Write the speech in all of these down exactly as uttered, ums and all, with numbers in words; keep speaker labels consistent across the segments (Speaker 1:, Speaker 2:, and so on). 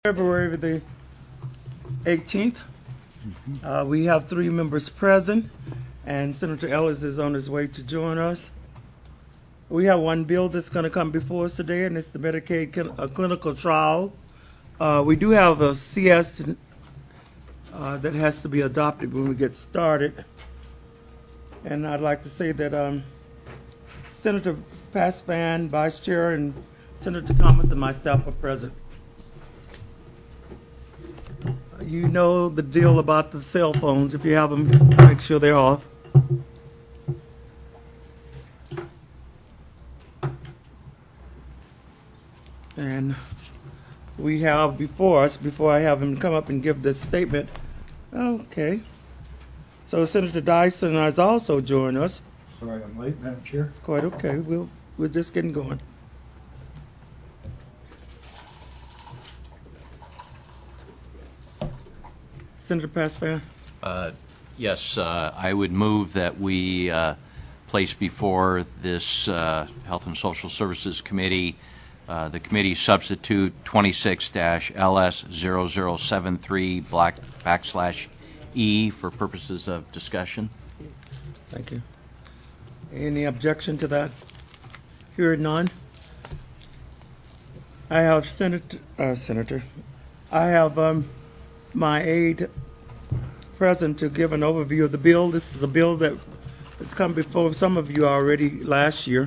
Speaker 1: February the eighteenth. Uh, we have three members present, and Senator Ellis is on his way to join us. We have one bill that's going to come before us today, and it's the Medicaid cl- uh, clinical trial. Uh, we do have a C S uh, that has to be adopted when we get started. And I'd like to say that um, Senator Pasphan, Vice Chair, and Senator Thomas and myself are present. You know the deal about the cell phones. If you have them, make sure they're off. And we have before us, before I have him come up and give the statement, okay. So Senator Dyson has also joined us.
Speaker 2: Sorry, I'm late, Madam Chair.
Speaker 1: It's quite okay. We'll, we're just getting going. Senator Pasphan.
Speaker 3: Uh, yes, uh, I would move that we uh, place before this uh, Health and Social Services Committee uh, the committee substitute twenty-six L S zero zero seven three black backslash E for purposes of discussion.
Speaker 1: Thank you. Any objection to that? Hearing none. I have Senator, uh, Senator. I have um, my aide present to give an overview of the bill. This is a bill that has come before some of you already last year.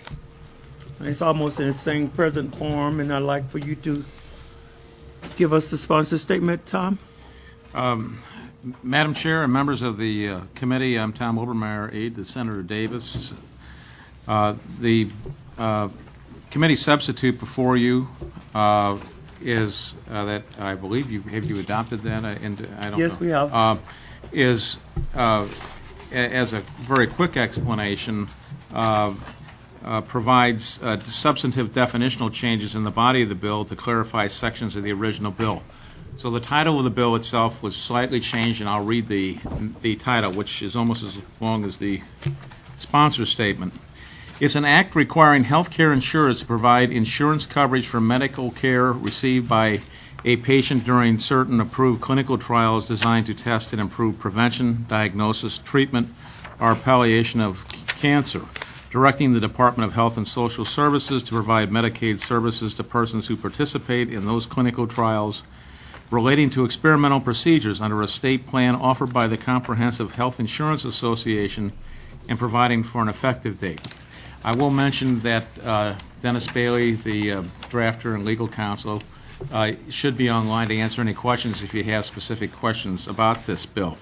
Speaker 1: It's almost in its same present form, and I'd like for you to give us the sponsor statement, Tom.
Speaker 4: Um, Madam Chair and members of the uh, committee, I'm Tom Obermeyer, aide to Senator Davis. Uh, the uh, committee substitute before you uh, is uh, that I believe you have you adopted that. I, and I don't
Speaker 1: yes,
Speaker 4: know.
Speaker 1: we have.
Speaker 4: Uh, is uh, as a very quick explanation. Uh, Uh, provides uh, substantive definitional changes in the body of the bill to clarify sections of the original bill. So the title of the bill itself was slightly changed, and I'll read the, the title, which is almost as long as the sponsor statement. It's an act requiring health care insurers to provide insurance coverage for medical care received by a patient during certain approved clinical trials designed to test and improve prevention, diagnosis, treatment, or palliation of cancer, directing the Department of Health and Social Services to provide Medicaid services to persons who participate in those clinical trials relating to experimental procedures under a state plan offered by the Comprehensive Health Insurance Association and providing for an effective date. I will mention that uh, Dennis Bailey, the uh, drafter and legal counsel, uh, should be online to answer any questions if you have specific questions about this bill.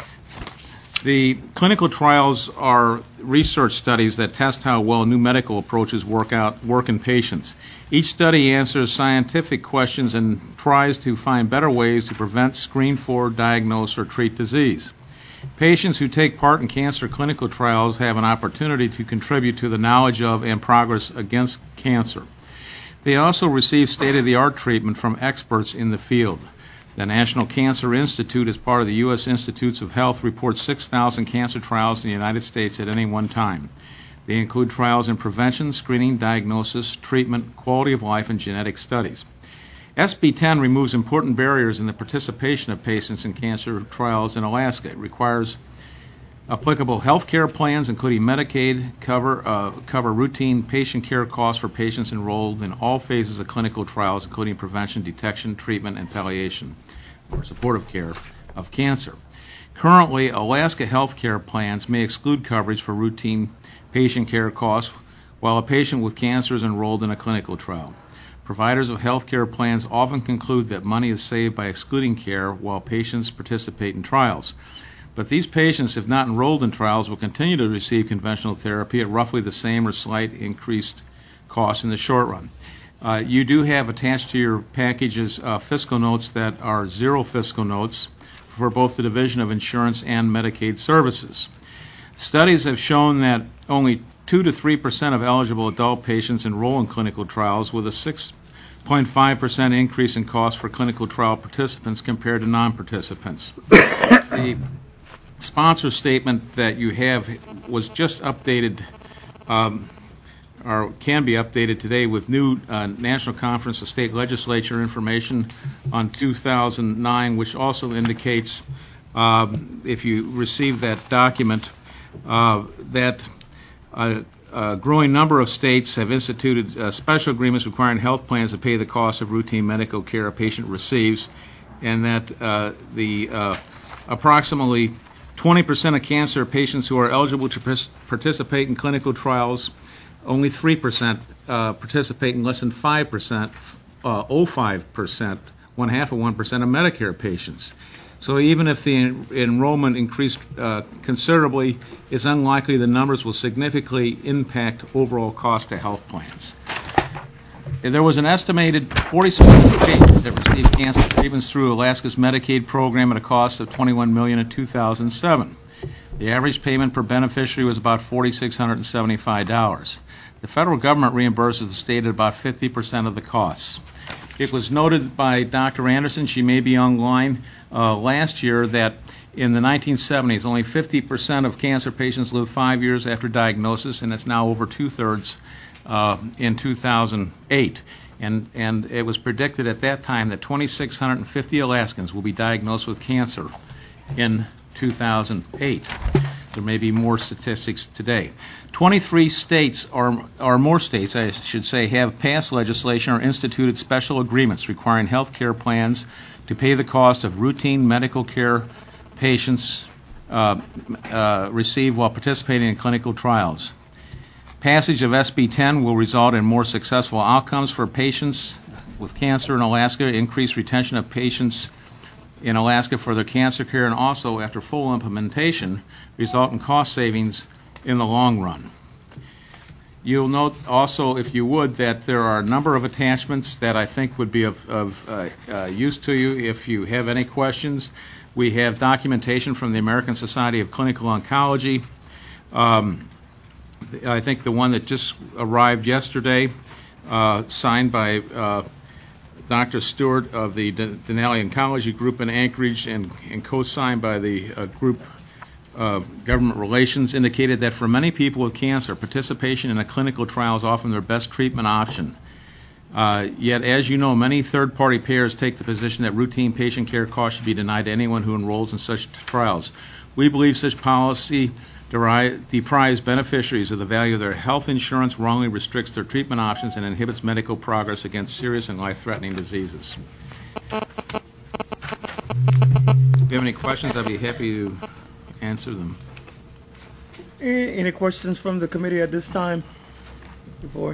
Speaker 4: The clinical trials are research studies that test how well new medical approaches work out work in patients. Each study answers scientific questions and tries to find better ways to prevent, screen for, diagnose, or treat disease. Patients who take part in cancer clinical trials have an opportunity to contribute to the knowledge of and progress against cancer. They also receive state-of-the-art treatment from experts in the field. The National Cancer Institute, as part of the U S Institutes of Health, reports six thousand cancer trials in the United States at any one time. They include trials in prevention, screening, diagnosis, treatment, quality of life, and genetic studies. S B ten removes important barriers in the participation of patients in cancer trials in Alaska. It requires applicable health care plans, including Medicaid, cover, uh, cover routine patient care costs for patients enrolled in all phases of clinical trials, including prevention, detection, treatment, and palliation, or supportive care of cancer. Currently, Alaska health care plans may exclude coverage for routine patient care costs while a patient with cancer is enrolled in a clinical trial. Providers of health care plans often conclude that money is saved by excluding care while patients participate in trials. But these patients, if not enrolled in trials, will continue to receive conventional therapy at roughly the same or slight increased cost in the short run. Uh, you do have attached to your packages uh, fiscal notes that are zero fiscal notes for both the Division of Insurance and Medicaid Services. Studies have shown that only two to three percent of eligible adult patients enroll in clinical trials, with a six point five percent increase in cost for clinical trial participants compared to non-participants. The sponsor statement that you have was just updated um, are can be updated today with new uh, National Conference of State Legislature information on two thousand nine, which also indicates, um, if you receive that document, uh, that a, a growing number of states have instituted uh, special agreements requiring health plans to pay the cost of routine medical care a patient receives, and that uh, the uh, approximately twenty percent of cancer patients who are eligible to participate in clinical trials, only three percent uh, participate in less than five percent, uh, zero point zero five percent, one half of one percent of Medicare patients. So even if the en enrollment increased uh, considerably, it's unlikely the numbers will significantly impact overall cost to health plans. There was an estimated forty-six million patients that received cancer treatments through Alaska's Medicaid program at a cost of twenty-one million dollars in two thousand seven. The average payment per beneficiary was about four thousand six hundred seventy-five dollars. The federal government reimburses the state at about fifty percent of the costs. It was noted by Doctor Anderson, she may be online, uh, last year that in the nineteen seventies, only fifty percent of cancer patients lived five years after diagnosis, and it's now over two-thirds uh, in two thousand eight. And, and it was predicted at that time that two thousand six hundred fifty Alaskans will be diagnosed with cancer in two thousand eight. There may be more statistics today. twenty-three states, or, or more states, I should say, have passed legislation or instituted special agreements requiring health care plans to pay the cost of routine medical care patients uh, uh, receive while participating in clinical trials. Passage of S B ten will result in more successful outcomes for patients with cancer in Alaska, increased retention of patients in Alaska for their cancer care, and also, after full implementation, result in cost savings in the long run. You'll note also, if you would, that there are a number of attachments that I think would be of, of uh, uh, use to you if you have any questions. We have documentation from the American Society of Clinical Oncology. Um, I think the one that just arrived yesterday, uh, signed by uh, Doctor Stewart of the Denali Oncology Group in Anchorage and, and co-signed by the uh, group uh, Government Relations, indicated that for many people with cancer, participation in a clinical trial is often their best treatment option. Uh, yet, as you know, many third-party payers take the position that routine patient care costs should be denied to anyone who enrolls in such trials. We believe such policy deprives beneficiaries of the value of their health insurance, wrongly restricts their treatment options, and inhibits medical progress against serious and life-threatening diseases. If you have any questions, I'd be happy to answer them.
Speaker 1: Any, any questions from the committee at this time? Before?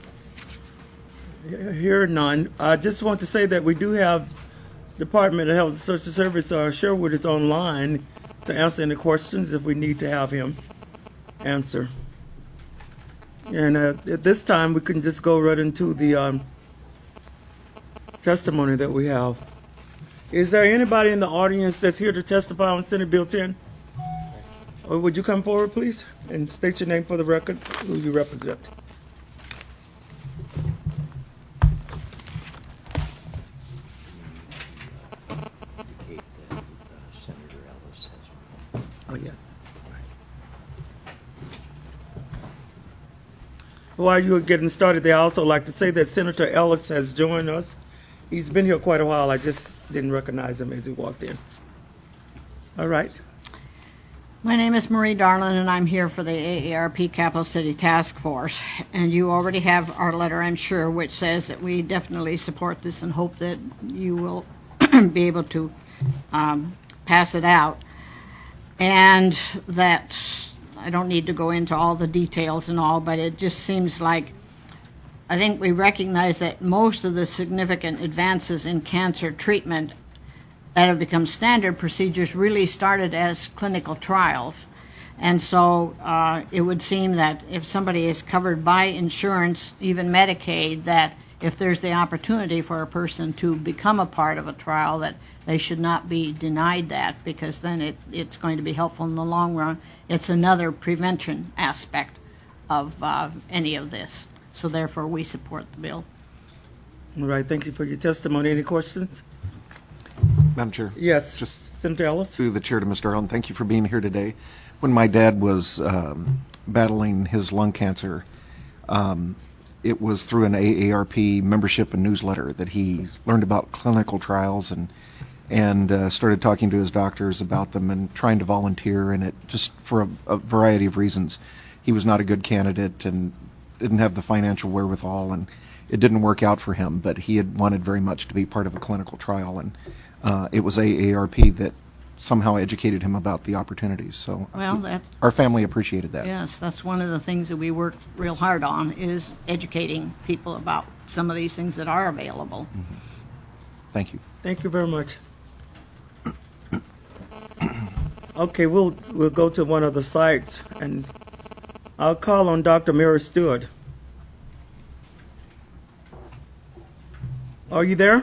Speaker 1: Here, none. I just want to say that we do have Department of Health and Social Service, uh, Sherwood is online to answer any questions if we need to have him answer. And uh, at this time, we can just go right into the um, testimony that we have. Is there anybody in the audience that's here to testify on Senate Bill ten? Or would you come forward, please, and state your name for the record, who you represent? Oh, yes. While you were getting started there, I also like to say that Senator Ellis has joined us. He's been here quite a while. I just didn't recognize him as he walked in. All right.
Speaker 2: My name is Marie Darlin, and I'm here for the A A R P Capital City Task Force. And you already have our letter, I'm sure, which says that we definitely support this and hope that you will be able to um, pass it out. And that I don't need to go into all the details and all, but it just seems like I think we recognize that most of the significant advances in cancer treatment that have become standard procedures really started as clinical trials. And so uh, it would seem that if somebody is covered by insurance, even Medicaid, that if there's the opportunity for a person to become a part of a trial, that they should not be denied that, because then it, it's going to be helpful in the long run. It's another prevention aspect of uh, any of this. So therefore, we support the bill.
Speaker 1: All right, thank you for your testimony. Any questions?
Speaker 5: Madam Chair.
Speaker 1: Yes,
Speaker 5: Just
Speaker 1: Senator Ellis.
Speaker 5: through the chair to Mister Arlen, thank you for being here today. When my dad was um, battling his lung cancer, Um, it was through an A A R P membership and newsletter that he learned about clinical trials and and uh, started talking to his doctors about them and trying to volunteer. And it just for a, a variety of reasons, he was not a good candidate and didn't have the financial wherewithal, and it didn't work out for him. But he had wanted very much to be part of a clinical trial, and uh, it was A A R P that somehow educated him about the opportunities. So
Speaker 2: Well, that,
Speaker 5: our family appreciated that.
Speaker 2: yes, that's one of the things that we work real hard on, is educating people about some of these things that are available.
Speaker 5: Thank you.
Speaker 1: Thank you very much. Okay, we'll we'll go to one of the sites, and I'll call on Doctor Mary Stewart. Are you there?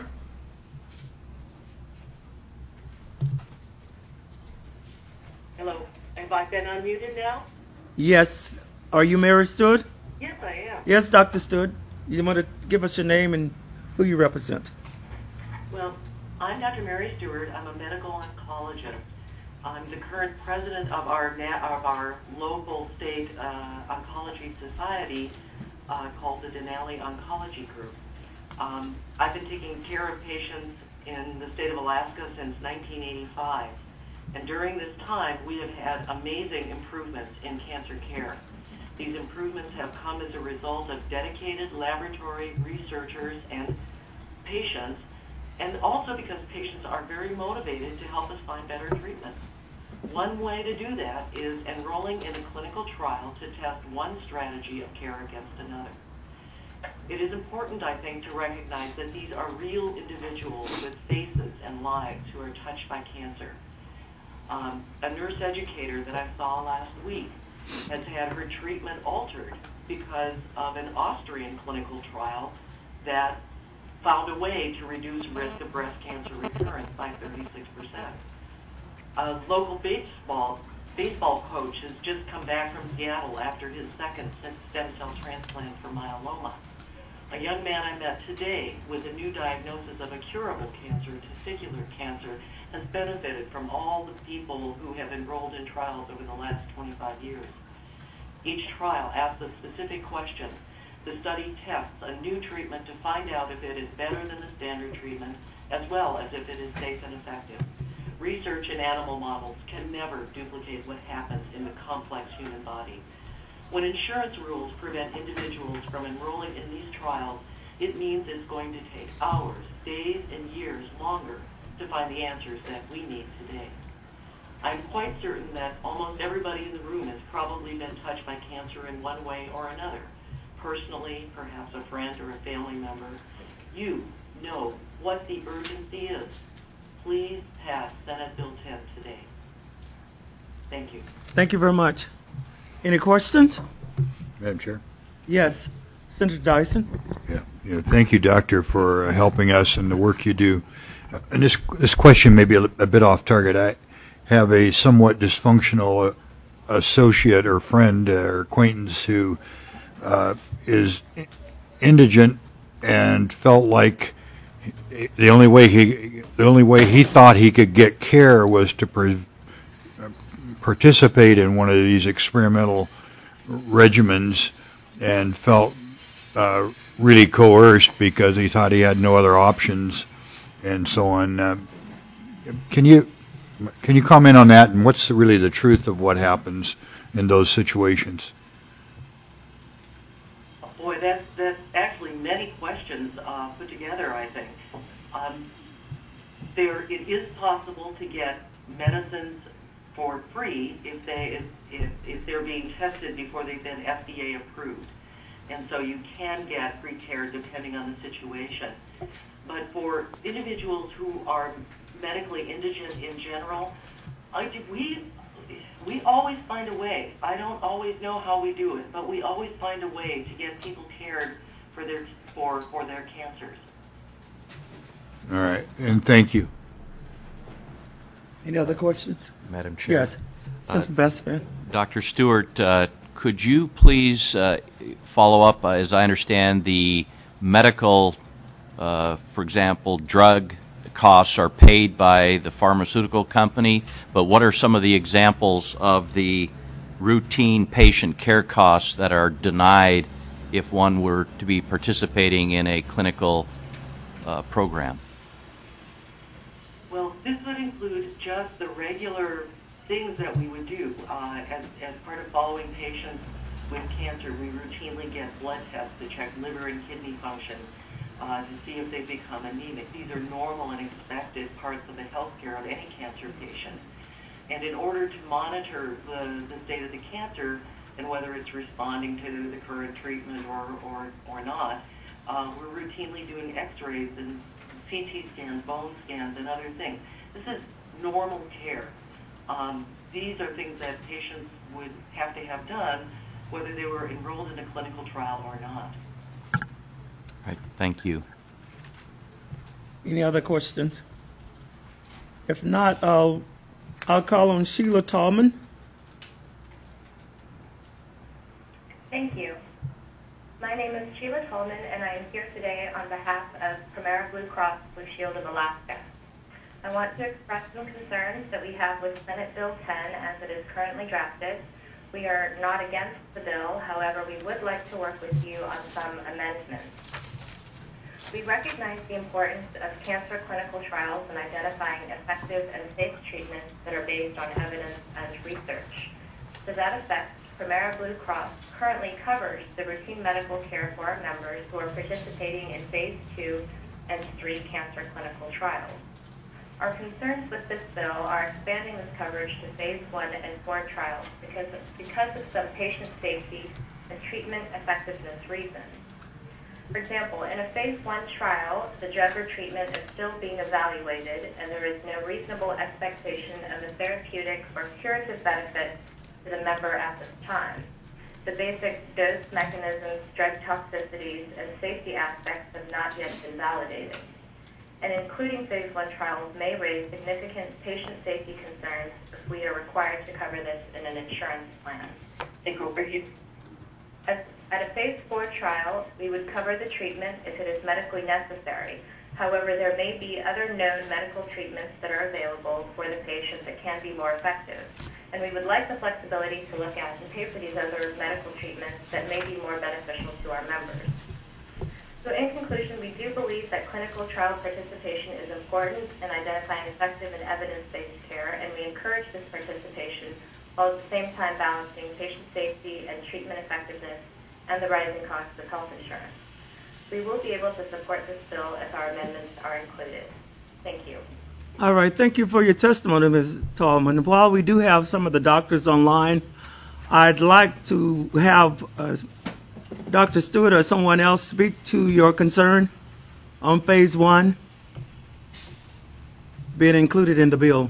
Speaker 6: Hello. Have I been unmuted now?
Speaker 1: Yes. Are you Mary Stewart?
Speaker 6: Yes, I am.
Speaker 1: Yes, Doctor Stewart. You want to give us your name and who you represent?
Speaker 6: Well, I'm Doctor Mary Stewart. I'm a medical oncologist. I'm the current president of our na- of our local state uh, oncology society uh, called the Denali Oncology Group. Um, I've been taking care of patients in the state of Alaska since nineteen eighty-five. And during this time, we have had amazing improvements in cancer care. These improvements have come as a result of dedicated laboratory researchers and patients, and also because patients are very motivated to help us find better treatments. One way to do that is enrolling in a clinical trial to test one strategy of care against another. It is important, I think, to recognize that these are real individuals with faces and lives who are touched by cancer. Um, a nurse educator that I saw last week has had her treatment altered because of an Austrian clinical trial that found a way to reduce risk of breast cancer recurrence by thirty-six percent. A local baseball baseball coach has just come back from Seattle after his second stem cell transplant for myeloma. A young man I met today with a new diagnosis of a curable cancer, testicular cancer, has benefited from all the people who have enrolled in trials over the last twenty-five years. Each trial asks a specific question. The study tests a new treatment to find out if it is better than the standard treatment, as well as if it is safe and effective. Research in animal models can never duplicate what happens in the complex human body. When insurance rules prevent individuals from enrolling in these trials, it means it's going to take hours, days, and years longer to find the answers that we need today. I'm quite certain that almost everybody in the room has probably been touched by cancer in one way or another. Personally, perhaps a friend or a family member. You know what the urgency is. Please pass Senate Bill ten today. Thank you.
Speaker 1: Thank you very much. Any questions?
Speaker 7: Madam Chair?
Speaker 1: Yes. Senator Dyson?
Speaker 7: Yeah. yeah. Thank you, Doctor, for uh, helping us and the work you do. Uh, and this this question may be a, a bit off target. I have a somewhat dysfunctional uh, associate or friend or acquaintance who uh, is indigent and felt like the only way he the only way he thought he could get care was to pre- participate in one of these experimental regimens, and felt uh, really coerced because he thought he had no other options, and so on. Uh, can you can you comment on that, and what's really the truth of what happens in those situations?
Speaker 6: Boy, that's, that's actually many questions uh, put together, I think. Um, there, it is possible to get medicines for free if, they, if, if, if they're being tested before they've been F D A approved. And so you can get free care depending on the situation. But for individuals who are medically indigent in general, I, we We always find a way. I don't always know how we do it, but we always find a way to get people cared for their for for their cancers.
Speaker 7: All right, and thank you.
Speaker 1: Any other questions?
Speaker 3: Madam Chair.
Speaker 1: Yes. Senator Bestman?
Speaker 3: Doctor Stewart, uh, could you please uh, follow up, uh, as I understand, the medical, uh, for example, drug costs are paid by the pharmaceutical company, but what are some of the examples of the routine patient care costs that are denied if one were to be participating in a clinical uh, program?
Speaker 6: Well, this would include just the regular things that we would do. Uh, as, as part of following patients with cancer, we routinely get blood tests to check liver and kidney function uh, to see if they become anemic. These are normal and expected parts of the healthcare of any cancer patient. And in order to monitor the, the state of the cancer and whether it's responding to the current treatment or, or, or not, uh, we're routinely doing x-rays and C T scans, bone scans, and other things. This is normal care. Um, these are things that patients would have to have done whether they were enrolled in a clinical trial or not.
Speaker 3: Right. Thank you.
Speaker 1: Any other questions? If not, I'll, I'll call on Sheila Tallman.
Speaker 8: Thank you. My name is Sheila Tolman, and I am here today on behalf of Premera Blue Cross Blue Shield of Alaska. I want to express some concerns that we have with Senate Bill ten as it is currently drafted. We are not against the bill, however, we would like to work with you on some amendments. We recognize the importance of cancer clinical trials in identifying effective and safe treatments that are based on evidence and research. To that effect, Premera Blue Cross currently covers the routine medical care for our members who are participating in phase two and three cancer clinical trials. Our concerns with this bill are expanding this coverage to phase one and four trials because of, because of some patient safety and treatment effectiveness reasons. For example, in a phase one trial, the drug or treatment is still being evaluated and there is no reasonable expectation of a therapeutic or curative benefit to the member at this time. The basic dose mechanisms, drug toxicities, and safety aspects have not yet been validated. And including phase one trials may raise significant patient safety concerns if we are required to cover this in an insurance plan.
Speaker 6: Think over you.
Speaker 8: At, at a phase four trial, we would cover the treatment if it is medically necessary. However, there may be other known medical treatments that are available for the patient that can be more effective. And we would like the flexibility to look at and pay for these other medical treatments that may be more beneficial to our members. So in conclusion, we do believe that clinical trial participation is important in identifying effective and evidence-based care, and we encourage this participation while at the same time balancing patient safety and treatment effectiveness and the rising costs of health insurance. We will be able to support this bill if our amendments are included. Thank you.
Speaker 1: All right, thank you for your testimony, Miz Tallman. While we do have some of the doctors online, I'd like to have uh, Doctor Stewart or someone else speak to your concern on phase one being included in the bill.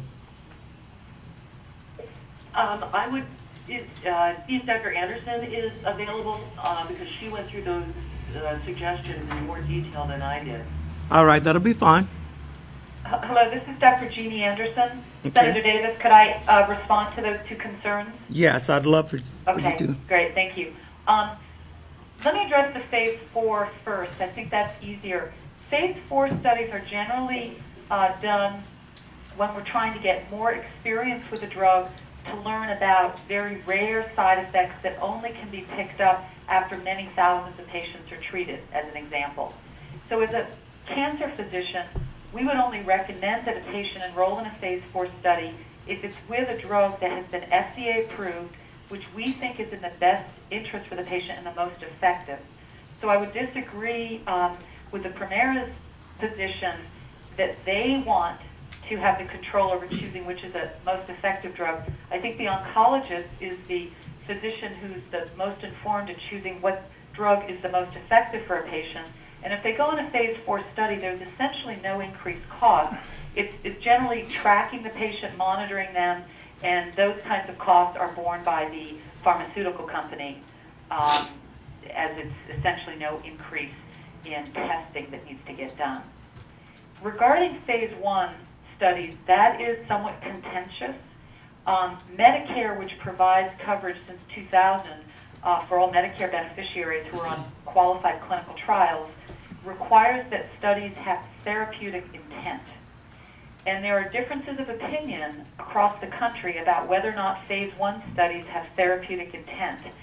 Speaker 6: Um, I would uh, see if Doctor Anderson is available uh, because she went through those uh, suggestions in more detail than I did.
Speaker 1: All right, that'll be fine.
Speaker 9: Hello, this is Doctor Jeannie Anderson.
Speaker 1: Okay.
Speaker 9: Senator Davis, could I uh, respond to those two concerns?
Speaker 1: Yes, I'd love for, for
Speaker 9: Okay,
Speaker 1: you to.
Speaker 9: great, thank you. Um, let me address the phase four first. I think that's easier. Phase four studies are generally uh, done when we're trying to get more experience with a drug to learn about very rare side effects that only can be picked up after many thousands of patients are treated, as an example. So as a cancer physician, we would only recommend that a patient enroll in a phase four study if it's with a drug that has been F D A approved, which we think is in the best interest for the patient and the most effective. So I would disagree um, with the Premera's position that they want to have the control over choosing which is the most effective drug. I think the oncologist is the physician who's the most informed in choosing what drug is the most effective for a patient. And if they go in a phase four study, there's essentially no increased cost. It's, it's generally tracking the patient, monitoring them, and those kinds of costs are borne by the pharmaceutical company, um, as it's essentially no increase in testing that needs to get done. Regarding phase one studies, that is somewhat contentious. Um, Medicare, which provides coverage since two thousand uh, for all Medicare beneficiaries who are on qualified clinical trials, requires that studies have therapeutic intent. And there are differences of opinion across the country about whether or not phase one studies have therapeutic intent.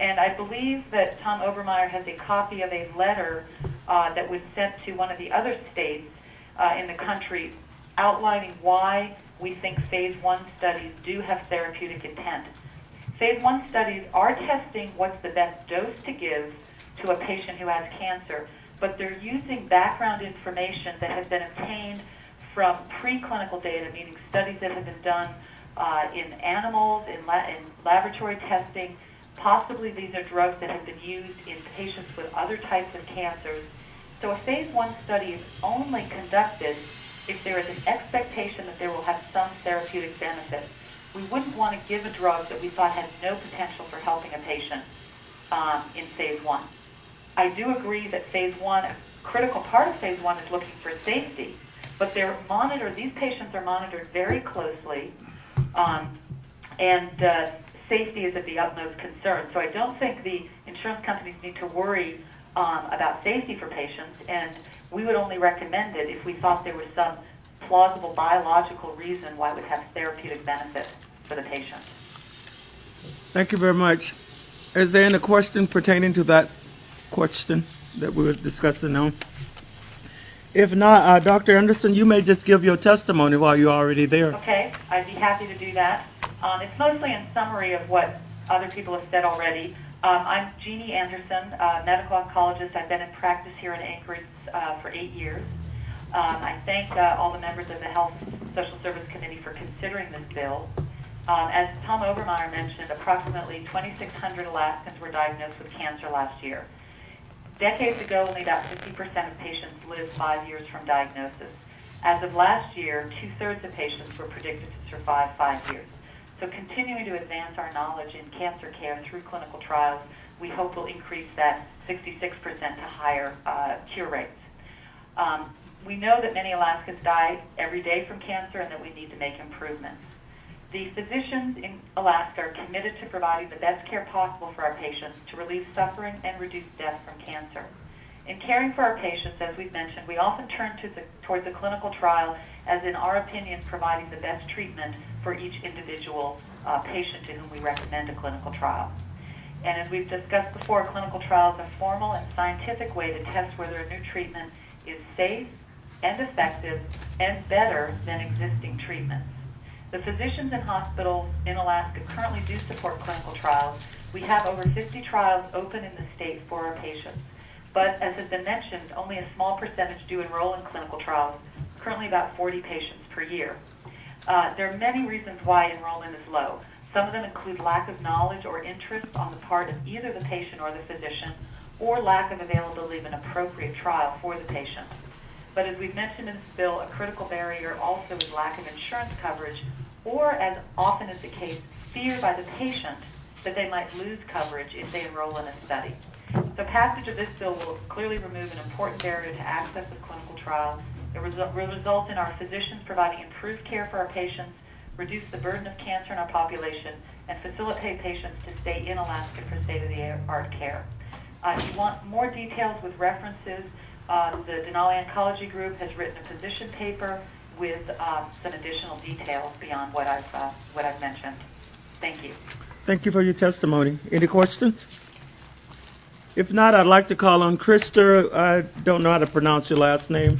Speaker 9: And I believe that Tom Obermeyer has a copy of a letter uh, that was sent to one of the other states uh, in the country outlining why we think phase one studies do have therapeutic intent. Phase one studies are testing what's the best dose to give to a patient who has cancer, but they're using background information that has been obtained from preclinical data, meaning studies that have been done uh, in animals, in, la- in laboratory testing. Possibly these are drugs that have been used in patients with other types of cancers. So a phase one study is only conducted if there is an expectation that there will have some therapeutic benefit. We wouldn't want to give a drug that we thought had no potential for helping a patient um, in phase one. I do agree that phase one, a critical part of phase one is looking for safety, but they're monitored, these patients are monitored very closely, um, and uh, safety is of the utmost concern. So I don't think the insurance companies need to worry um, about safety for patients, and we would only recommend it if we thought there was some plausible biological reason why it would have therapeutic benefit for the patient.
Speaker 1: Thank you very much. Is there any question pertaining to that question that we were discussing now? If not, uh, Doctor Anderson, you may just give your testimony while you're already there.
Speaker 9: Okay, I'd be happy to do that. Um, it's mostly in summary of what other people have said already. Um, I'm Jeannie Anderson, uh, medical oncologist. I've been in practice here in Anchorage uh, for eight years. Um, I thank uh, all the members of the Health Social Service Committee for considering this bill. Um, as Tom Obermeyer mentioned, approximately twenty-six hundred Alaskans were diagnosed with cancer last year. Decades ago, only about fifty percent of patients lived five years from diagnosis. As of last year, two-thirds of patients were predicted to survive five years. So continuing to advance our knowledge in cancer care through clinical trials, we hope will increase that sixty-six percent to higher uh, cure rates. Um, we know that many Alaskans die every day from cancer and that we need to make improvements. The physicians in Alaska are committed to providing the best care possible for our patients to relieve suffering and reduce death from cancer. In caring for our patients, as we've mentioned, we often turn to the, towards a clinical trial as, in our opinion, providing the best treatment for each individual uh, patient to whom we recommend a clinical trial. And as we've discussed before, clinical trials are a formal and scientific way to test whether a new treatment is safe and effective and better than existing treatments. The physicians in hospitals in Alaska currently do support clinical trials. We have over fifty trials open in the state for our patients. But as has been mentioned, only a small percentage do enroll in clinical trials, currently about forty patients per year. Uh, there are many reasons why enrollment is low. Some of them include lack of knowledge or interest on the part of either the patient or the physician, or lack of availability of an appropriate trial for the patient. But as we've mentioned in this bill, a critical barrier also is lack of insurance coverage, or, as often is the case, fear by the patient that they might lose coverage if they enroll in a study. So passage of this bill will clearly remove an important barrier to access of clinical trials. It will result in our physicians providing improved care for our patients, reduce the burden of cancer in our population, and facilitate patients to stay in Alaska for state-of-the-art care. Uh, if you want more details with references, uh, the Denali Oncology Group has written a position paper with um, some additional details beyond what I've, uh, what I've mentioned. Thank you.
Speaker 1: Thank you for your testimony. Any questions? If not, I'd like to call on Krista. I don't know how to pronounce your last name.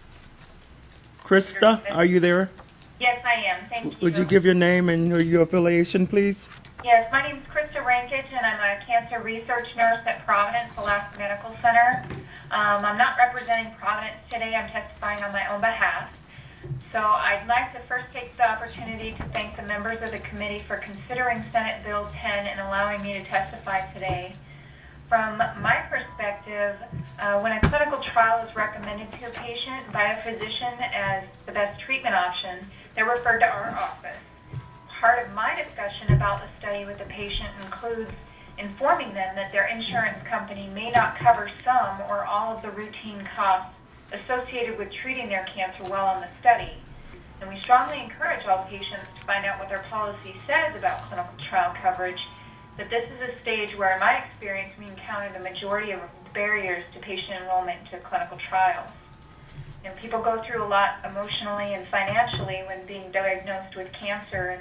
Speaker 1: Krista, are you there?
Speaker 10: Yes, I am. Thank you.
Speaker 1: Would you give your name and your, your affiliation, please?
Speaker 10: Yes, my name is Krista Rankage, and I'm a cancer research nurse at Providence Alaska Medical Center. Um, I'm not representing Providence today. I'm testifying on my own behalf. So I'd like to first take the opportunity to thank the members of the committee for considering Senate Bill ten and allowing me to testify today. From my perspective, uh, when a clinical trial is recommended to a patient by a physician as the best treatment option, they're referred to our office. Part of my discussion about the study with the patient includes informing them that their insurance company may not cover some or all of the routine costs associated with treating their cancer while on the study. And we strongly encourage all patients to find out what their policy says about clinical trial coverage, that this is a stage where, in my experience, we encounter the majority of barriers to patient enrollment into clinical trials. And people go through a lot emotionally and financially when being diagnosed with cancer, and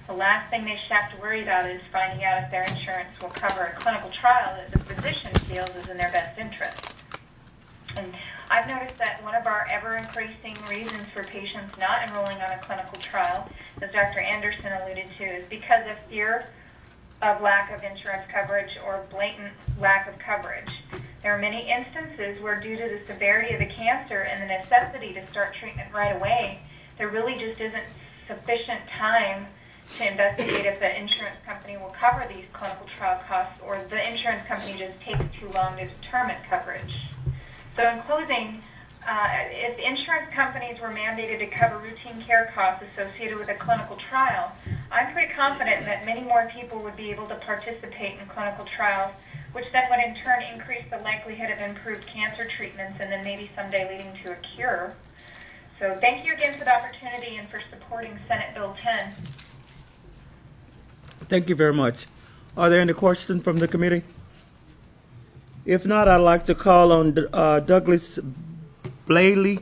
Speaker 10: The last thing they should have to worry about is finding out if their insurance will cover a clinical trial that the physician feels is in their best interest. And I've noticed that one of our ever-increasing reasons for patients not enrolling on a clinical trial, as Doctor Anderson alluded to, is because of fear of lack of insurance coverage or blatant lack of coverage. There are many instances where, due to the severity of the cancer and the necessity to start treatment right away, there really just isn't sufficient time to investigate if the insurance company will cover these clinical trial costs, or the insurance company just takes too long to determine coverage. So in closing, uh, if insurance companies were mandated to cover routine care costs associated with a clinical trial, I'm pretty confident that many more people would be able to participate in clinical trials, which then would in turn increase the likelihood of improved cancer treatments and then maybe someday leading to a cure. So thank you again for the opportunity and for supporting Senate Bill ten.
Speaker 1: Thank you very much. Are there any questions from the committee? If not, I'd like to call on uh, Douglas Blaley.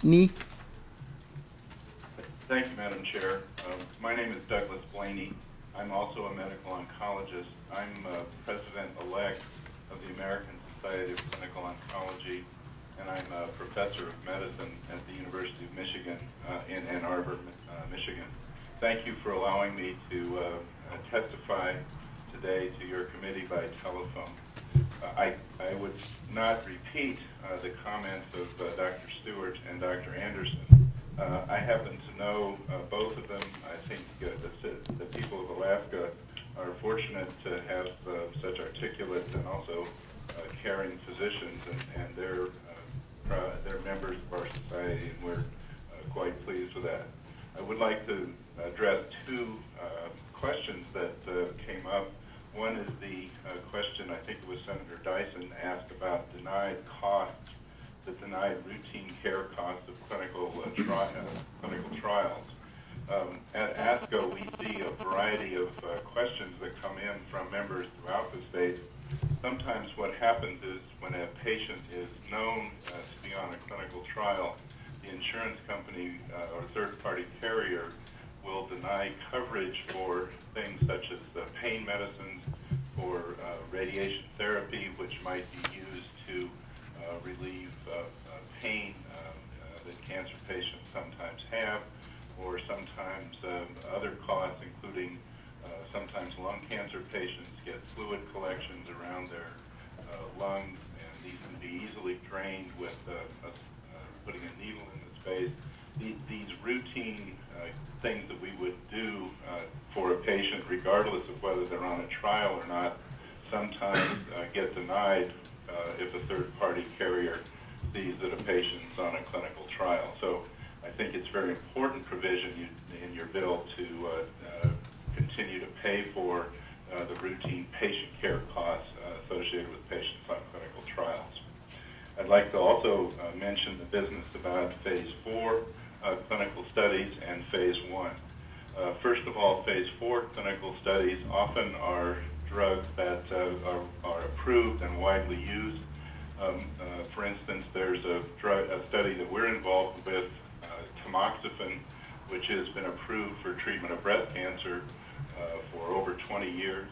Speaker 11: Thank you, Madam Chair. Uh, my name is Douglas Blaney. I'm also a medical oncologist. I'm uh, president-elect of the American Society of Clinical Oncology, and I'm a professor of medicine at the University of Michigan uh, in Ann Arbor, uh, Michigan. Thank you for allowing me to uh, uh, testify today to your committee by telephone. Uh, I, I would not repeat uh, the comments of uh, Doctor Stewart and Doctor Anderson. Uh, I happen to know uh, both of them. I think uh, the, the people of Alaska are fortunate to have uh, such articulate and also uh, caring physicians, and, and they're, uh, they're members of our society, and we're uh, quite pleased with that. I would like to address two uh, questions that uh, came up. One is the uh, question, I think it was Senator Dyson asked about denied costs, the denied routine care costs of clinical, uh, tri uh, clinical trials. Um, at ASCO, we see a variety of uh, questions that come in from members throughout the state. Sometimes what happens is when a patient is known uh, to be on a clinical trial, the insurance company uh, or third-party carrier will deny coverage for things such as uh, pain medicines, for uh, radiation therapy, which might be used to uh, relieve uh, uh, pain uh, uh, that cancer patients sometimes have, or sometimes um, other costs, including uh, sometimes lung cancer patients get fluid collections around their uh, lungs, and these can be easily drained with uh, a, uh, putting a needle in the space. These, these routine uh, things that we would do uh, for a patient, regardless of whether they're on a trial or not, sometimes uh, get denied uh, if a third-party carrier sees that a patient's on a clinical trial. So I think it's very important provision you, in your bill to uh, uh, continue to pay for uh, the routine patient care costs uh, associated with patients on clinical trials. I'd like to also uh, mention the business about phase four uh, clinical studies and phase one. Uh, first of all, phase four clinical studies often are drugs that uh, are, are approved and widely used. Um, uh, for instance, there's a, drug, a study that we're involved with, uh, tamoxifen, which has been approved for treatment of breast cancer uh, for over twenty years.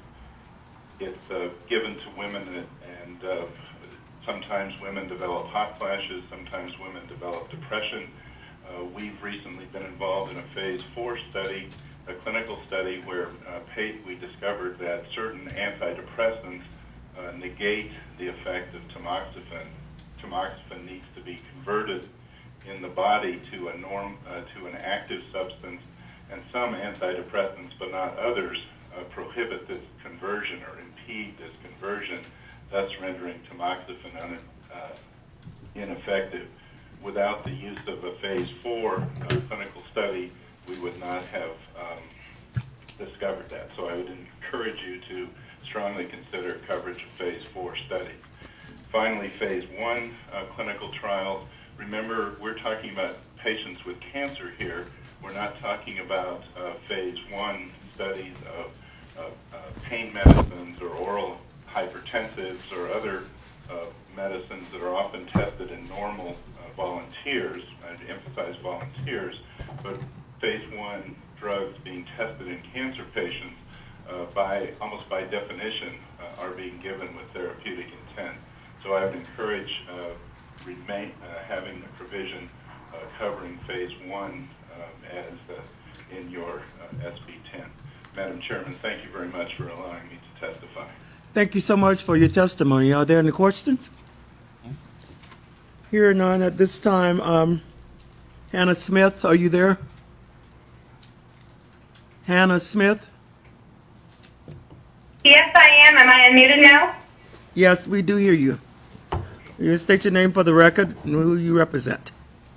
Speaker 11: It's uh, given to women, and, and uh, sometimes women develop hot flashes, sometimes women develop depression. Uh, we've recently been involved in a phase four study, a clinical study where uh, we discovered that certain antidepressants uh, negate the effect of tamoxifen. Tamoxifen needs to be converted in the body to a norm, uh, to an active substance, and some antidepressants, but not others, uh, prohibit this conversion or impede this conversion, thus rendering tamoxifen un, uh, ineffective. Without the use of a phase four uh, clinical study, we would not have um, discovered that. So I would encourage you to strongly consider coverage of phase four study. Finally, phase one uh, clinical trials. Remember, we're talking about patients with cancer here. We're not talking about uh, phase one studies of uh, uh, pain medicines or oral hypertensives or other uh, medicines that are often tested in normal uh, volunteers, and emphasize volunteers, but phase one drugs being tested in cancer patients, uh, by almost by definition, uh, are being given with therapeutic intent. So I would encourage uh, remain uh, having a provision uh, covering phase one uh, as uh, in your uh, S B ten. Madam Chairman, thank you very much for allowing me to testify.
Speaker 1: Thank you so much for your testimony. Are there any questions? Here none at this time. Um, Hannah Smith, are you there? Hannah Smith?
Speaker 8: Yes, I am. Am I unmuted now?
Speaker 1: Yes, we do hear you. You state your name for the record and who you represent.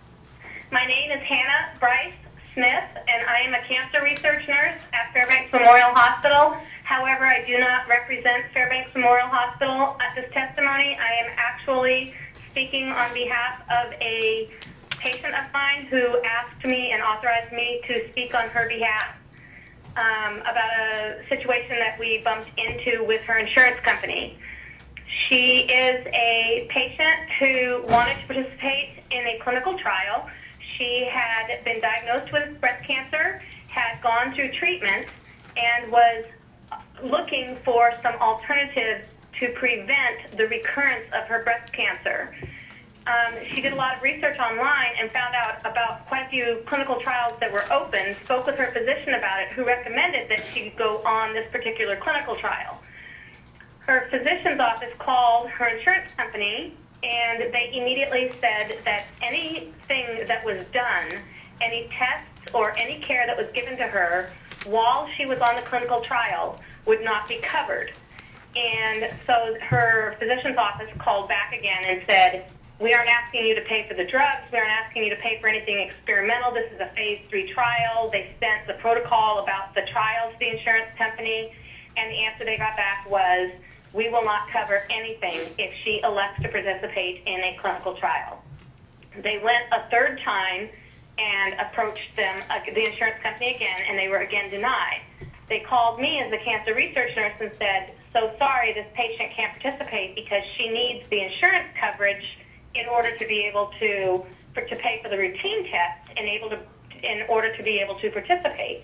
Speaker 8: My name is Hannah Bryce Smith, and I am a cancer research nurse at Fairbanks Memorial Hospital. However, I do not represent Fairbanks Memorial Hospital at this testimony. I am actually speaking on behalf of a patient of mine who asked me and authorized me to speak on her behalf um, about a situation that we bumped into with her insurance company. She is a patient who wanted to participate in a clinical trial. She had been diagnosed with breast cancer, had gone through treatment, and was looking for some alternatives to prevent the recurrence of her breast cancer. Um, she did a lot of research online and found out about quite a few clinical trials that were open, spoke with her physician about it, who recommended that she go on this particular clinical trial. Her physician's office called her insurance company, and they immediately said that anything that was done, any tests or any care that was given to her while she was on the clinical trial would not be covered. And so her physician's office called back again and said, we aren't asking you to pay for the drugs, we aren't asking you to pay for anything experimental, this is a phase three trial. They sent the protocol about the trial to the insurance company, and the answer they got back was, we will not cover anything if she elects to participate in a clinical trial. They went a third time and approached them, uh, the insurance company again, and they were again denied. They called me as the cancer research nurse and said, so sorry, this patient can't participate because she needs the insurance coverage in order to be able to, for, to pay for the routine test and able to, in order to be able to participate.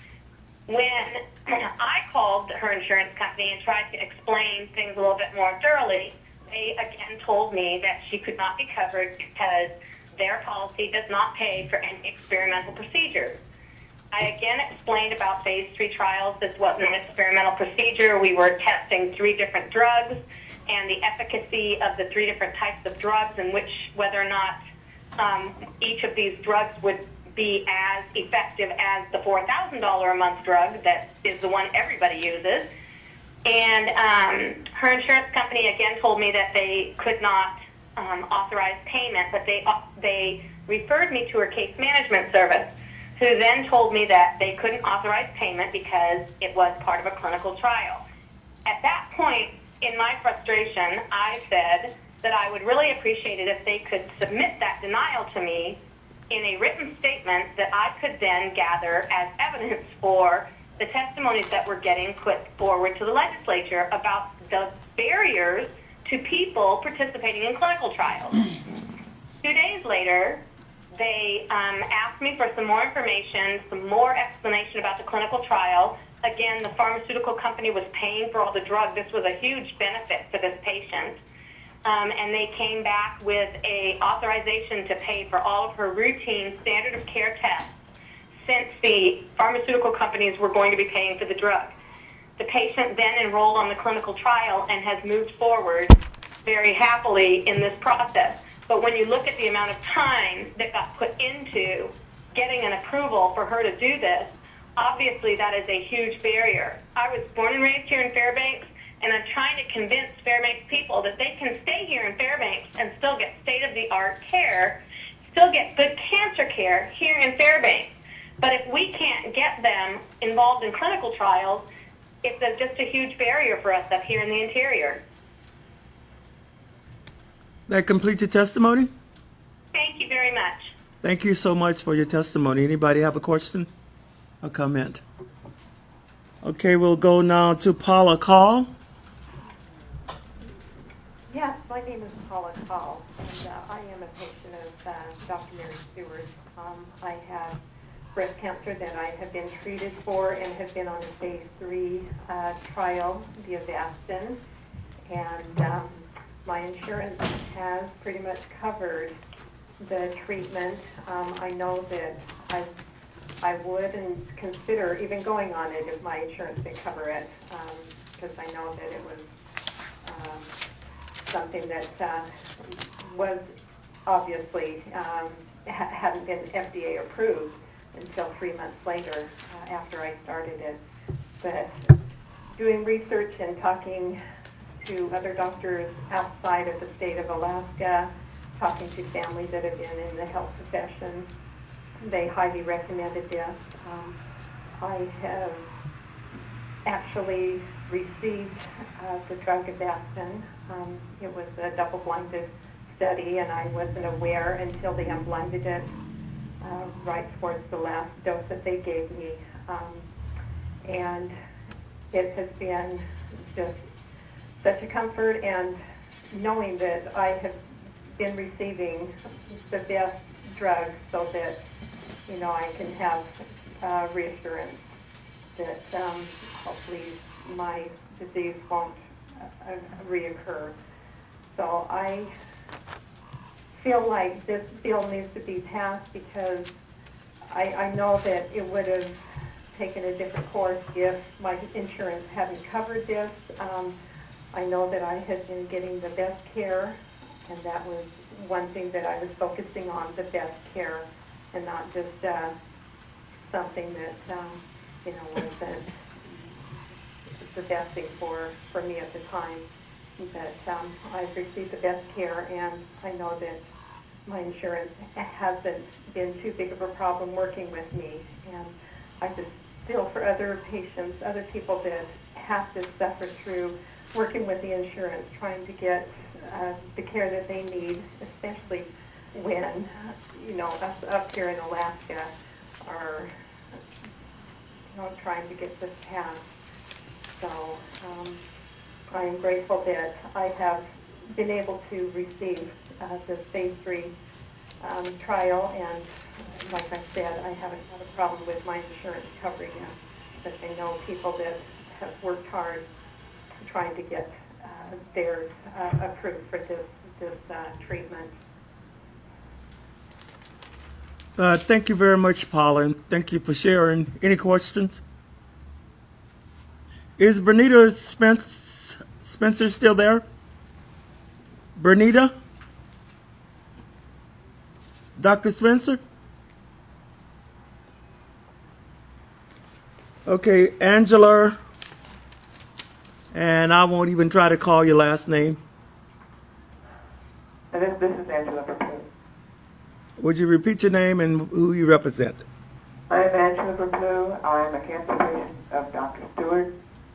Speaker 8: When I called her insurance company and tried to explain things a little bit more thoroughly, they again told me that she could not be covered because their policy does not pay for any experimental procedures. I again explained about phase three trials. This wasn't an experimental procedure. We were testing three different drugs and the efficacy of the three different types of drugs and which, whether or not um, each of these drugs would be as effective as the four thousand dollars a month drug that is the one everybody uses. And um, her insurance company again told me that they could not um, authorize payment, but they, uh, they referred me to her case management service, who then told me that they couldn't authorize payment because it was part of a clinical trial. At that point, in my frustration, I said that I would really appreciate it if they could submit that denial to me in a written statement that I could then gather as evidence for the testimonies that were getting put forward to the legislature about the barriers to people participating in clinical trials. Two days later, they um, asked me for some more information, some more explanation about the clinical trial. Again, the pharmaceutical company was paying for all the drug. This was a huge benefit for this patient. Um, and they came back with a authorization to pay for all of her routine standard of care tests since the pharmaceutical companies were going to be paying for the drug. The patient then enrolled on the clinical trial and has moved forward very happily in this process. But when you look at the amount of time that got put into getting an approval for her to do this, obviously that is a huge barrier. I was born and raised here in Fairbanks, and I'm trying to convince Fairbanks people that they can stay here in Fairbanks and still get state-of-the-art care, still get good cancer care here in Fairbanks. But if we can't get them involved in clinical trials, it's a, just a huge barrier for us up here in the interior.
Speaker 1: That completes your testimony?
Speaker 8: Thank you very much.
Speaker 1: Thank you so much for your testimony. Anybody have a question or comment? Okay, we'll go now to Paula Call.
Speaker 12: Yes, my name is Paula Call, and uh, I am a patient of uh, Doctor Mary Stewart. Um, I have breast cancer that I have been treated for and have been on a phase three uh, trial, the Avastin. And um, my insurance has pretty much covered the treatment. Um, I know that I I would and consider even going on it if my insurance did cover it, because um, I know that it was um, something that uh, was obviously um, ha- hadn't been F D A approved until three months later uh, after I started it. But doing research and talking to other doctors outside of the state of Alaska, talking to families that have been in the health profession, they highly recommended this. Um, I have actually received uh, the drug Avastin. Um, it was a double-blinded study, and I wasn't aware until they unblinded it uh, right towards the last dose that they gave me. Um, and it has been just such a comfort, and knowing that I have been receiving the best drugs so that, you know, I can have uh, reassurance that um, hopefully my disease won't uh, reoccur. So I feel like this bill needs to be passed because I, I know that it would have taken a different course if my insurance hadn't covered this. Um, I know that I had been getting the best care, and that was one thing that I was focusing on, the best care, and not just uh, something that, um, you know, wasn't the best thing for, for me at the time. But um, I've received the best care, and I know that my insurance hasn't been too big of a problem working with me. And I just feel for other patients, other people that have to suffer through working with the insurance, trying to get uh, the care that they need, especially when, you know, us up here in Alaska are, you know, trying to get this passed. So um, I am grateful that I have been able to receive uh, this phase three um, trial, and like I said, I haven't had a problem with my insurance covering it, but I know people that have worked hard trying to get uh, theirs uh, approved for this, this uh, treatment.
Speaker 1: Uh, thank you very much, Paula, and thank you for sharing. Any questions? Is Bernita Spence, Spencer still there? Bernita? Doctor Spencer? Okay, Angela, and I won't even try to call your last name.
Speaker 13: And this, this is Angela Verplew.
Speaker 1: Would you repeat your name and who you represent?
Speaker 13: I am Angela Verplew. I am a cancer patient of Doctor Stewart.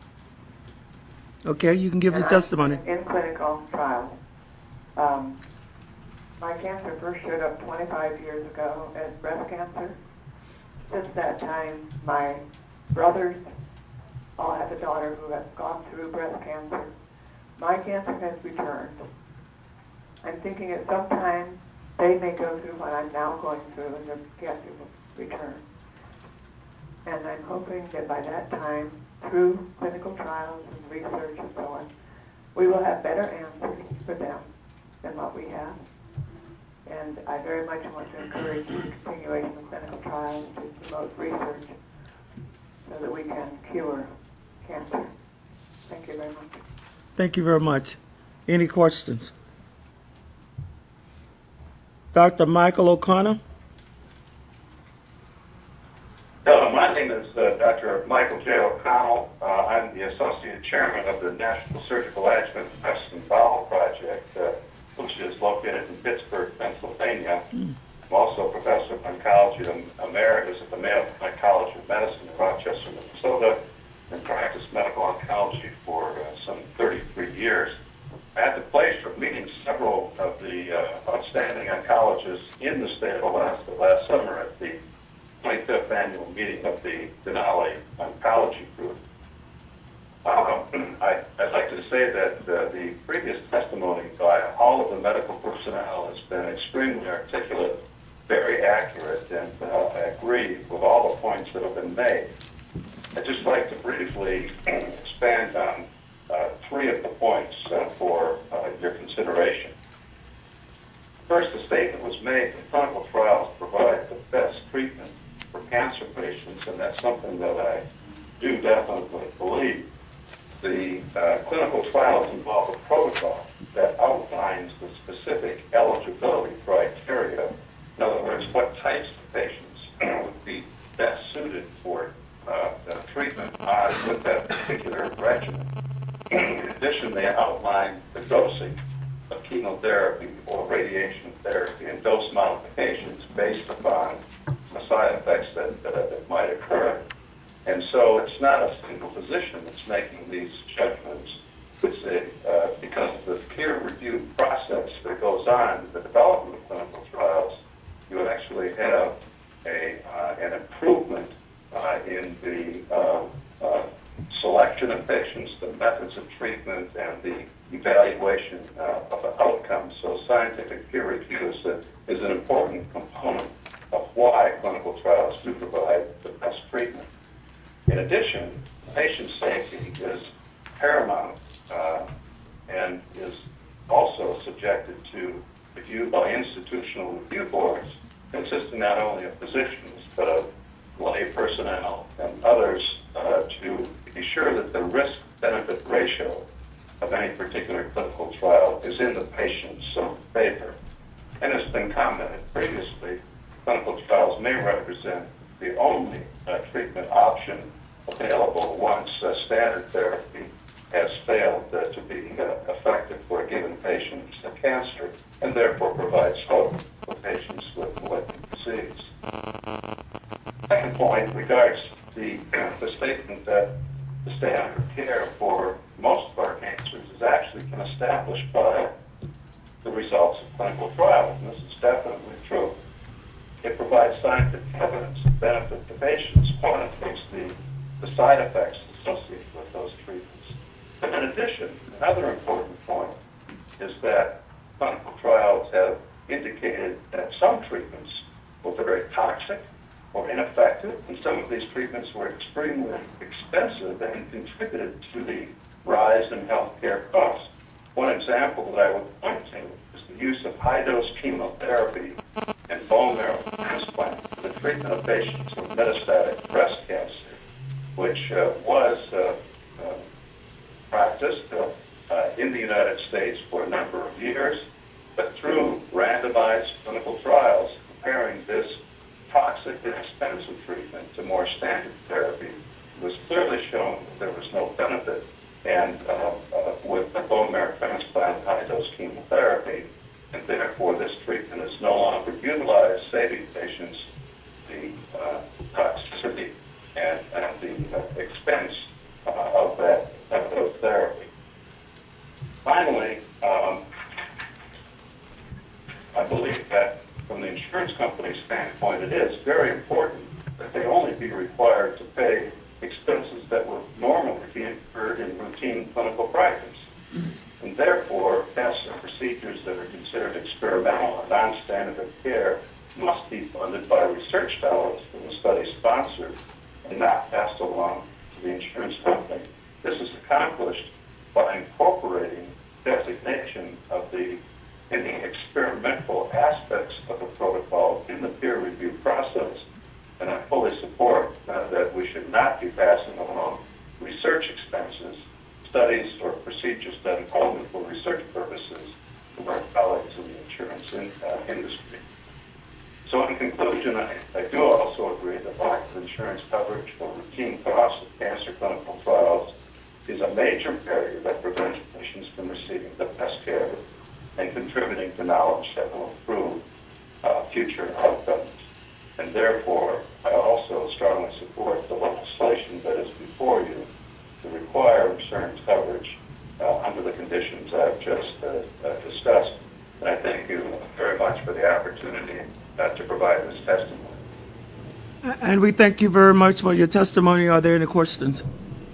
Speaker 1: Okay, you can give your testimony.
Speaker 13: In clinical trials. Um, my cancer first showed up twenty-five years ago as breast cancer. Since that time, my brothers all have a daughter who has gone through breast cancer. My cancer has returned. I'm thinking at some time they may go through what I'm now going through and their cancer will return. And I'm hoping that by that time, through clinical trials and research and so on, we will have better answers for them than what we have. And I very much want to encourage the continuation of clinical trials to promote research so that we can cure cancer. Thank you very much.
Speaker 1: Thank you very much. Any questions? Doctor Michael O'Connor?
Speaker 14: Hello, my name is uh, Doctor Michael J. O'Connell. Uh, I'm the Associate Chairman of the National Surgical Adjuvant Breast and Bowel Project, uh, which is located in Pittsburgh, Pennsylvania. Mm. I'm also Professor of Oncology Emeritus at the Mayo Clinic College of Medicine in Rochester, Minnesota, and practiced medical oncology for uh, some thirty-three years. I had the pleasure of meeting several of the uh, outstanding oncologists in the state of Alaska last summer at the twenty-fifth annual meeting of the Denali Oncology Group. Uh, I, I'd like to say that uh, the previous testimony by all of the medical personnel has been extremely articulate very accurate, and uh, I agree with all the points that have been made. I'd just like to briefly expand on uh, three of the points uh, for uh, your consideration. First, the statement was made that clinical trials provide the best treatment for cancer patients, and that's something that I do definitely believe. The uh, clinical trials involve a protocol that outlines the specific eligibility criteria. In other words, what types of patients would be best suited for uh, uh, treatment uh, with that particular regimen. In addition, they outline the dosing of chemotherapy or radiation therapy and dose modifications based upon the side effects that, uh, that might occur. And so it's not a single physician that's making these judgments. It's a, uh, because of the peer review process that goes on in the development of clinical trials, you actually have a, uh, an improvement uh, in the uh, uh, selection of patients, the methods of treatment, and the evaluation uh, of the outcomes. So scientific peer review is, a, is an important component of why clinical trials do provide the best treatment. In addition, patient safety is paramount uh, and is also subjected to review by institutional review boards consisting not only of physicians but of lay personnel and others uh, to be sure that the risk-benefit ratio of any particular clinical trial is in the patient's favor. And as has been commented previously, clinical trials may represent the only uh, treatment option available once uh, standard therapy has failed uh, to be uh, effective for a given patient's uh, cancer, and therefore provides hope for patients with malignant disease. Second point regards the, the statement that the standard of care for most of our cancers is actually been established by the results of clinical trials, and this is definitely true. It provides scientific evidence of benefit to patients, quantifies the, the side effects associated with those treatments. But in addition, another important point is that clinical trials have indicated that some treatments were very toxic or ineffective, and some of these treatments were extremely expensive and contributed to the rise in healthcare costs. One example that I would point to is the use of high-dose chemotherapy and bone marrow transplant for the treatment of patients with metastatic breast cancer, which uh, was uh, uh, practiced uh, uh, in the United States for a number of years, but through randomized clinical trials comparing this toxic and expensive treatment to more standard therapy, it was clearly shown that there was no benefit. And uh, uh, with the bone marrow transplant, high-dose chemotherapy, and therefore this treatment is no longer utilized, saving patients the uh, toxicity and, and the uh, expense uh, of that of those therapy. Finally, um, I believe that from the insurance company's standpoint, it is very important that they only be required to pay expenses that would normally be incurred in routine clinical practice. And therefore, tests and procedures that are considered experimental or non-standard of care must be funded by research dollars from the study sponsor and not passed along to the insurance company. This is accomplished by incorporating designation of the in the experimental aspects of the protocol in the peer review process. And I fully support uh, that we should not be passing along research expenses, studies or procedures done only for research purposes to our colleagues in the insurance in, uh, industry. So in conclusion, I, I do also agree that lack of insurance coverage for routine costs of cancer clinical trials is a major barrier that prevents patients from receiving the best care and contributing to knowledge that will improve uh, future outcomes. And therefore, I also strongly support the legislation that is before you to require insurance coverage uh, under the conditions I've just uh, uh, discussed. And I thank you very much for the opportunity uh, to provide this testimony.
Speaker 1: And we thank you very much for your testimony. Are there any questions?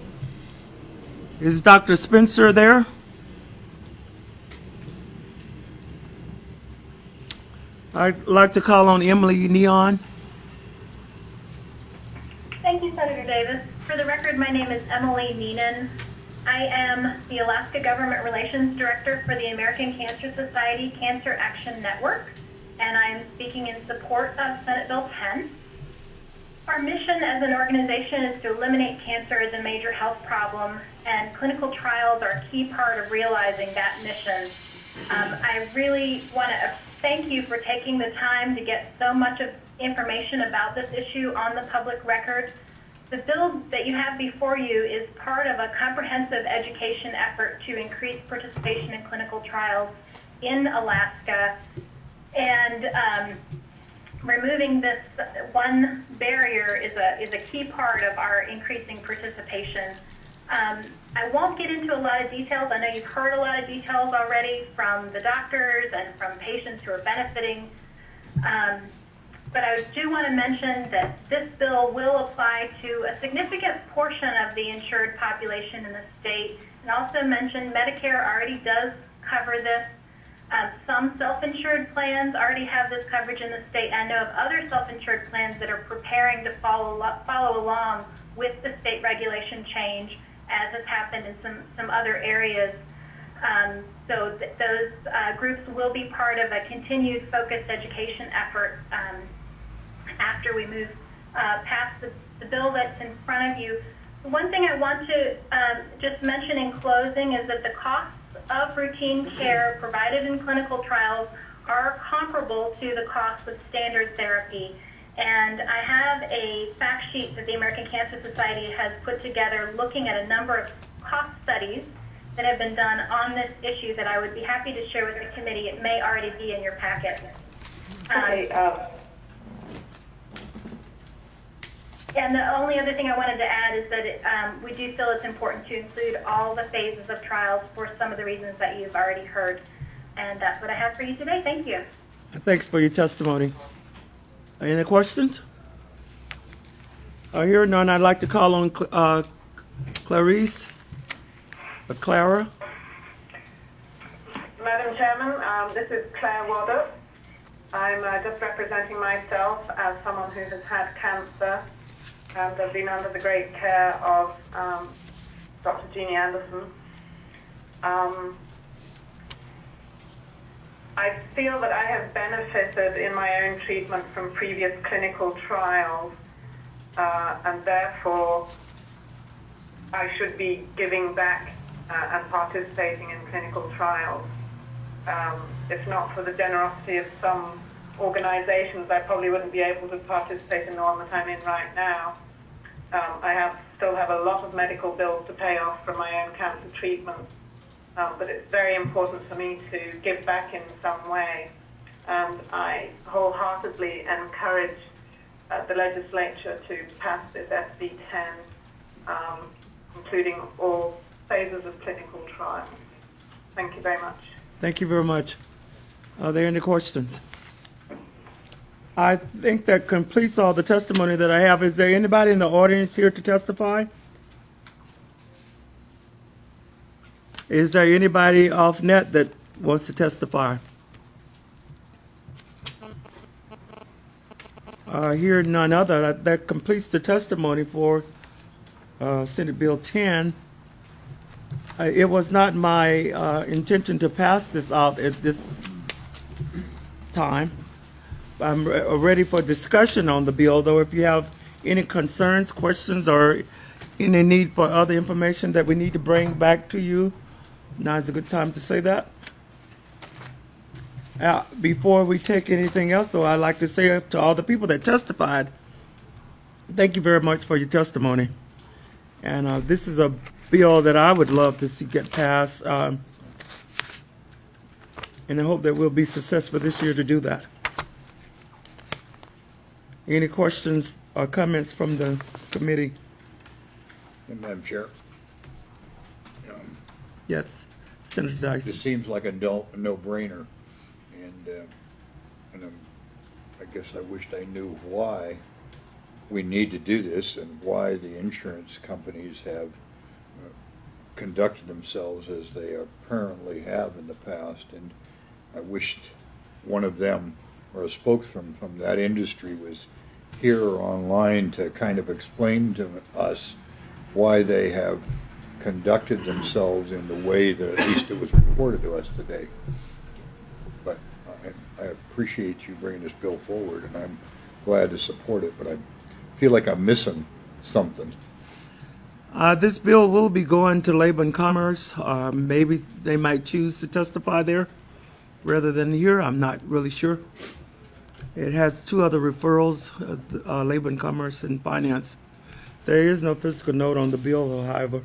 Speaker 1: Is Doctor Spencer there? I'd like to call on Emily Neon.
Speaker 8: Thank you, Senator Davis. For the record, my name is Emily Neenan. I am the Alaska Government Relations Director for the American Cancer Society Cancer Action Network, and I am speaking in support of Senate Bill ten. Our mission as an organization is to eliminate cancer as a major health problem, and clinical trials are a key part of realizing that mission. Um, I really want to thank you for taking the time to get so much of information about this issue on the public record. The bill that you have before you is part of a comprehensive education effort to increase participation in clinical trials in Alaska, and um, removing this one barrier is a, is a key part of our increasing participation. Um, I won't get into a lot of details. I know you've heard a lot of details already from the doctors and from patients who are benefiting. Um, but I do want to mention that this bill will apply to a significant portion of the insured population in the state, and also mention Medicare already does cover this. Um, some self-insured plans already have this coverage in the state. I know of other self-insured plans that are preparing to follow, follow along with the state regulation change, as has happened in some, some other areas. Um, so th those uh, groups will be part of a continued focused education effort um, after we move uh, past the, the bill that's in front of you. One thing I want to um, just mention in closing is that the costs of routine care provided in clinical trials are comparable to the costs of standard therapy. And I have a fact sheet that the American Cancer Society has put together looking at a number of cost studies that have been done on this issue that I would be happy to share with the committee. It may already be in your packet.
Speaker 12: Okay, uh,
Speaker 8: And the only other thing I wanted to add is that it, um, we do feel it's important to include all the phases of trials for some of the reasons that you've already heard. And that's what I have for you today. Thank you.
Speaker 1: Thanks for your testimony. Any questions? I hear none. I'd like to call on uh, Clarice, or Clara.
Speaker 12: Madam Chairman, um, this is Claire Waddup. I'm uh, just representing myself as someone who has had cancer and has been under the great care of um, Doctor Jeannie Anderson. Um, I feel that I have benefited in my own treatment from previous clinical trials, uh, and therefore I should be giving back uh, and participating in clinical trials. Um, if not for the generosity of some organizations, I probably wouldn't be able to participate in the one that I'm in right now. Um, I have still have a lot of medical bills to pay off from my own cancer treatment, um, but it's very important for me to give back in some way, and I wholeheartedly encourage uh, the legislature to pass this S B ten, um, including all phases of clinical trials. Thank you very much.
Speaker 1: Thank you very much. Are there any questions? I think that completes all the testimony that I have. Is there anybody in the audience here to testify? Is there anybody off net that wants to testify? I hear none other. That, that completes the testimony for uh, Senate Bill ten. Uh, it was not my uh, intention to pass this out at this time. I'm re ready for discussion on the bill, though. If you have any concerns, questions, or any need for other information that we need to bring back to you, now is a good time to say that. Uh, before we take anything else, though, I'd like to say to all the people that testified, thank you very much for your testimony. And uh, this is a bill that I would love to see get passed, um, and I hope that we'll be successful this year to do that. Any questions or comments from the committee?
Speaker 7: Madam Chair. Um,
Speaker 1: Yes, Senator Dyson.
Speaker 7: This seems like a no- no-brainer, and, uh, and um, I guess I wished I knew why we need to do this and why the insurance companies have uh, conducted themselves as they apparently have in the past. And I wished one of them or a spokesman from that industry was here or online to kind of explain to us why they have conducted themselves in the way that at least it was reported to us today. But I, I appreciate you bringing this bill forward, and I'm glad to support it, but I feel like I'm missing something.
Speaker 1: Uh, this bill will be going to Labor and Commerce. Uh, maybe they might choose to testify there rather than here. I'm not really sure. It has two other referrals, uh, uh, Labor and Commerce and Finance. There is no fiscal note on the bill, however.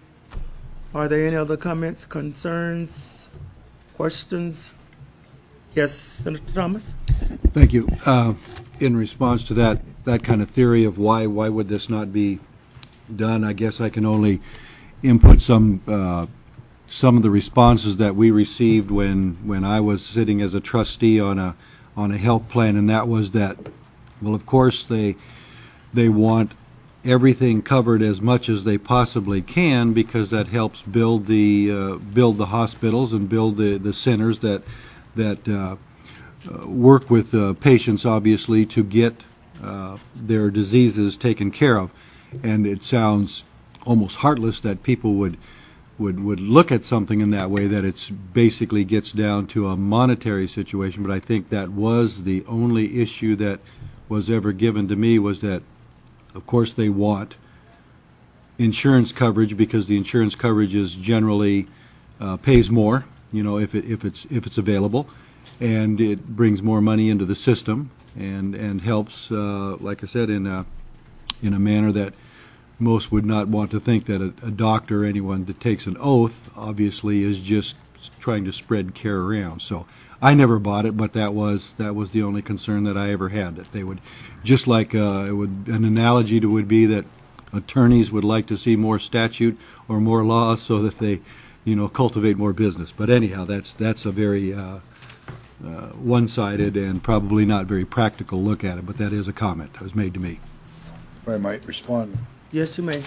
Speaker 1: Are there any other comments, concerns, questions? Yes, Senator Thomas?
Speaker 15: Thank you. Uh, in response to that, that kind of theory of why, why would this not be done, I guess I can only input some uh, some of the responses that we received when when I was sitting as a trustee on a on a health plan, and that was that, well, of course they they want everything covered as much as they possibly can, because that helps build the uh, build the hospitals and build the the centers that that uh, uh, work with uh, patients, obviously, to get uh, their diseases taken care of. And it sounds almost heartless that people would would would look at something in that way, that it's basically gets down to a monetary situation. But I think that was the only issue that was ever given to me, was that, of course, they want insurance coverage, because the insurance coverage is generally uh, pays more, you know, if it if it's if it's available, and it brings more money into the system, and and helps, uh, like I said, in a in a manner that most would not want to think that a, a doctor or anyone that takes an oath, obviously, is just trying to spread care around. So I never bought it, but that was that was the only concern that I ever had, that they would, just like uh, it would, an analogy to would be that attorneys would like to see more statute or more laws so that they, you know, cultivate more business. But anyhow, that's that's a very uh, uh, one-sided and probably not very practical look at it, but that is a comment that was made to me.
Speaker 7: If I might respond.
Speaker 1: Yes, you may.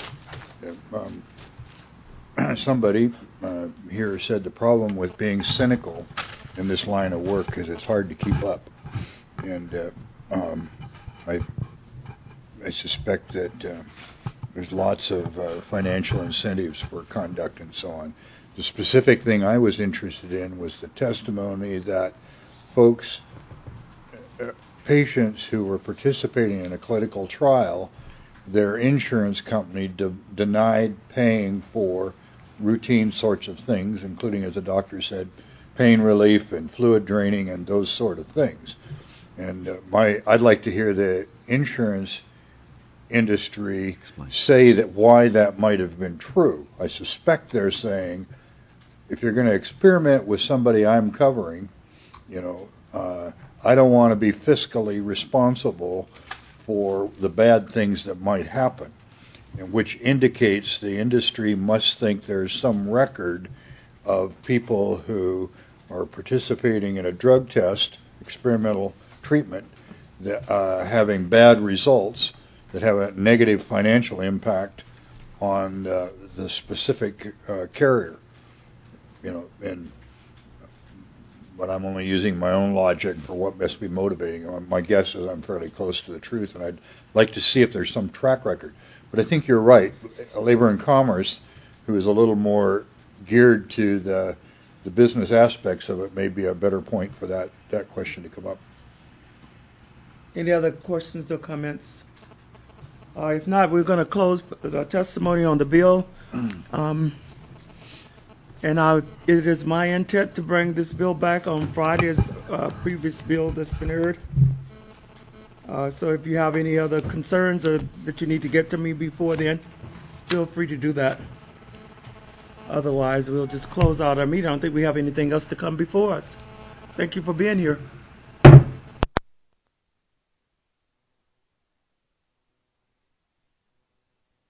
Speaker 7: Um, somebody uh, here said the problem with being cynical in this line of work is it's hard to keep up. And uh, um, I, I suspect that uh, there's lots of uh, financial incentives for conduct and so on. The specific thing I was interested in was the testimony that folks, uh, patients who were participating in a clinical trial, their insurance company de denied paying for routine sorts of things, including, as the doctor said, pain relief and fluid draining and those sort of things. And uh, my, I'd like to hear the insurance industry Explain. say that why that might have been true. I suspect they're saying, if you're going to experiment with somebody I'm covering, you know, uh, I don't want to be fiscally responsible for the bad things that might happen, and which indicates the industry must think there's some record of people who are participating in a drug test, experimental treatment, that, uh, having bad results that have a negative financial impact on uh, the specific uh, carrier. You know, and but I'm only using my own logic for what must be motivating. My guess is I'm fairly close to the truth, and I'd like to see if there's some track record. But I think you're right. Labor and Commerce, who is a little more geared to the the business aspects of it, may be a better point for that, that question to come up.
Speaker 1: Any other questions or comments? Uh, if not, we're going to close the testimony on the bill. Um, And I, it is my intent to bring this bill back on Friday's uh, previous bill that's been heard. Uh, so if you have any other concerns or that you need to get to me before then, feel free to do that. Otherwise, we'll just close out our meeting. I don't think we have anything else to come before us. Thank you for being here.